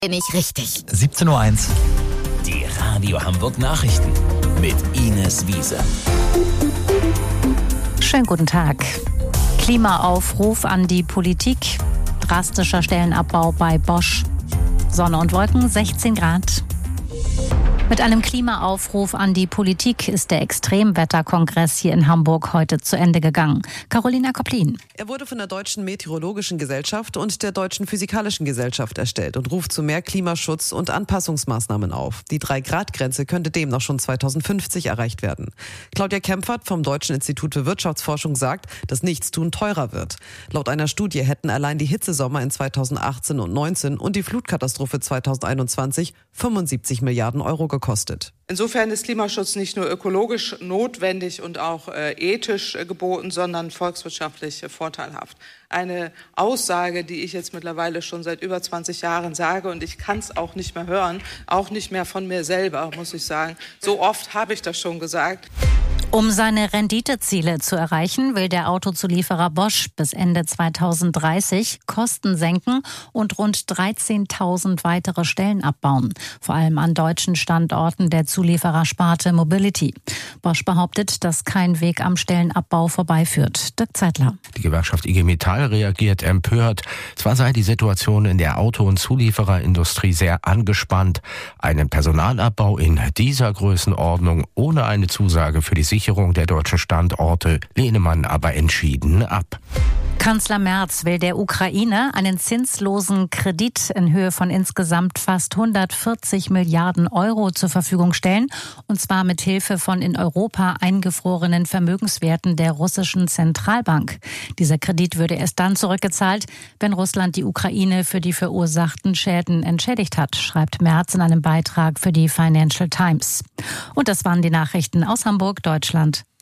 Bin ich richtig. 17:01 Uhr. Die Radio Hamburg Nachrichten mit Ines Wiese. Schönen guten Tag. Klimaaufruf an die Politik. Drastischer Stellenabbau bei Bosch. Sonne und Wolken, 16 Grad. Mit einem Klimaaufruf an die Politik ist der Extremwetterkongress hier in Hamburg heute zu Ende gegangen. Carolina Koplin. Er wurde von der Deutschen Meteorologischen Gesellschaft und der Deutschen Physikalischen Gesellschaft erstellt und ruft zu mehr Klimaschutz und Anpassungsmaßnahmen auf. Die 3-Grad-Grenze könnte demnach schon 2050 erreicht werden. Claudia Kempfert vom Deutschen Institut für Wirtschaftsforschung sagt, dass Nichtstun teurer wird. Laut einer Studie hätten allein die Hitzesommer in 2018 und 19 und die Flutkatastrophe 2021 75 Milliarden Euro gekostet. Insofern ist Klimaschutz nicht nur ökologisch notwendig und auch ethisch geboten, sondern volkswirtschaftlich vorteilhaft. Eine Aussage, die ich jetzt mittlerweile schon seit über 20 Jahren sage, und ich kann es auch nicht mehr hören, auch nicht mehr von mir selber, muss ich sagen. So oft habe ich das schon gesagt. Um seine Renditeziele zu erreichen, will der Autozulieferer Bosch bis Ende 2030 Kosten senken und rund 13.000 weitere Stellen abbauen. Vor allem an deutschen Standorten der Zulieferersparte Mobility. Bosch behauptet, dass kein Weg am Stellenabbau vorbeiführt. Dirk Zeitler. Die Gewerkschaft IG Metall reagiert empört. Zwar sei die Situation in der Auto- und Zuliefererindustrie sehr angespannt. Einen Personalabbau in dieser Größenordnung ohne eine Zusage für die Sicherung der deutschen Standorte lehne man aber entschieden ab. Kanzler Merz will der Ukraine einen zinslosen Kredit in Höhe von insgesamt fast 140 Milliarden Euro zur Verfügung stellen. Und zwar mit Hilfe von in Europa eingefrorenen Vermögenswerten der russischen Zentralbank. Dieser Kredit würde erst dann zurückgezahlt, wenn Russland die Ukraine für die verursachten Schäden entschädigt hat, schreibt Merz in einem Beitrag für die Financial Times. Und das waren die Nachrichten aus Hamburg, Deutschland.